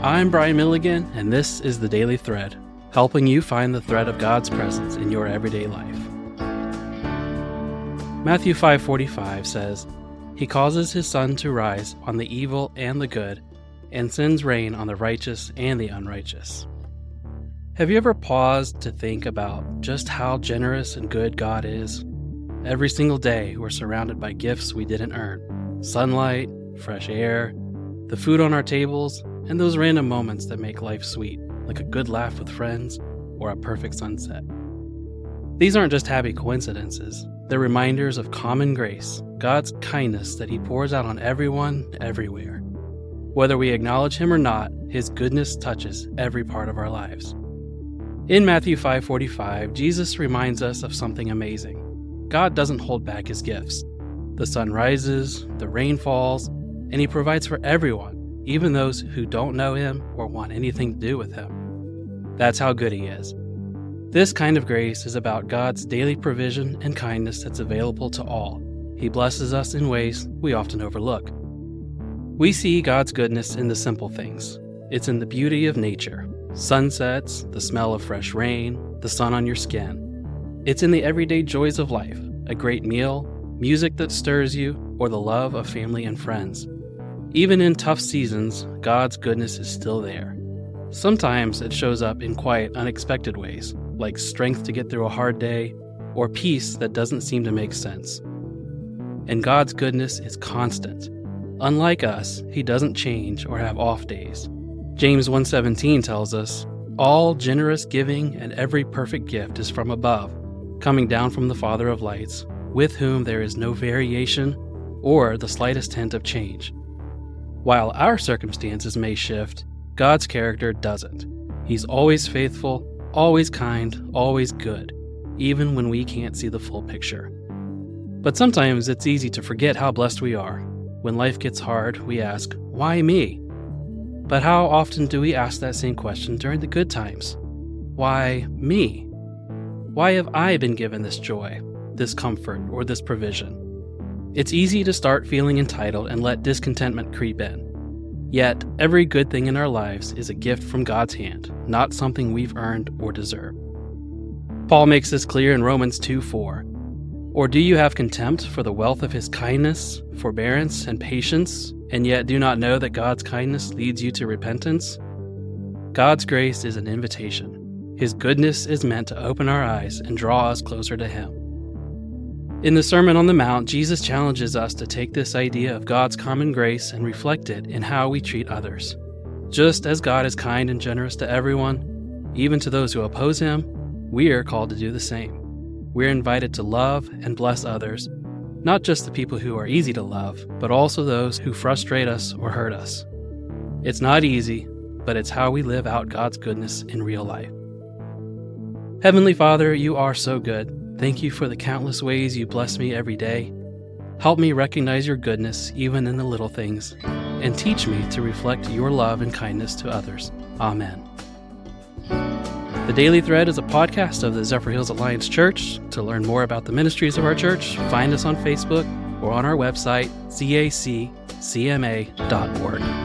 I'm Brian Milligan, and this is The Daily Thread, helping you find the thread of God's presence in your everyday life. Matthew 5:45 says, "He causes his sun to rise on the evil and the good, and sends rain on the righteous and the unrighteous." Have you ever paused to think about just how generous and good God is? Every single day, we're surrounded by gifts we didn't earn. Sunlight, fresh air, the food on our tables, and those random moments that make life sweet, like a good laugh with friends or a perfect sunset. These aren't just happy coincidences. They're reminders of common grace, God's kindness that He pours out on everyone, everywhere. Whether we acknowledge Him or not, His goodness touches every part of our lives. In Matthew 5:45, Jesus reminds us of something amazing. God doesn't hold back His gifts. The sun rises, the rain falls, and He provides for everyone, even those who don't know Him or want anything to do with Him. That's how good He is. This kind of grace is about God's daily provision and kindness that's available to all. He blesses us in ways we often overlook. We see God's goodness in the simple things. It's in the beauty of nature, sunsets, the smell of fresh rain, the sun on your skin. It's in the everyday joys of life, a great meal, music that stirs you, or the love of family and friends. Even in tough seasons, God's goodness is still there. Sometimes it shows up in quite unexpected ways, like strength to get through a hard day, or peace that doesn't seem to make sense. And God's goodness is constant. Unlike us, He doesn't change or have off days. James 1:17 tells us, "All generous giving and every perfect gift is from above, coming down from the Father of lights, with whom there is no variation or the slightest hint of change." While our circumstances may shift, God's character doesn't. He's always faithful, always kind, always good, even when we can't see the full picture. But sometimes it's easy to forget how blessed we are. When life gets hard, we ask, "Why me?" But how often do we ask that same question during the good times? Why me? Why have I been given this joy, this comfort, or this provision? It's easy to start feeling entitled and let discontentment creep in. Yet, every good thing in our lives is a gift from God's hand, not something we've earned or deserve. Paul makes this clear in Romans 2:4. "Or do you have contempt for the wealth of His kindness, forbearance, and patience, and yet do not know that God's kindness leads you to repentance?" God's grace is an invitation. His goodness is meant to open our eyes and draw us closer to Him. In the Sermon on the Mount, Jesus challenges us to take this idea of God's common grace and reflect it in how we treat others. Just as God is kind and generous to everyone, even to those who oppose Him, we are called to do the same. We're invited to love and bless others, not just the people who are easy to love, but also those who frustrate us or hurt us. It's not easy, but it's how we live out God's goodness in real life. Heavenly Father, You are so good. Thank You for the countless ways You bless me every day. Help me recognize Your goodness even in the little things, and teach me to reflect Your love and kindness to others. Amen. The Daily Thread is a podcast of the Zephyrhills Alliance Church. To learn more about the ministries of our church, find us on Facebook or on our website, zaccma.org.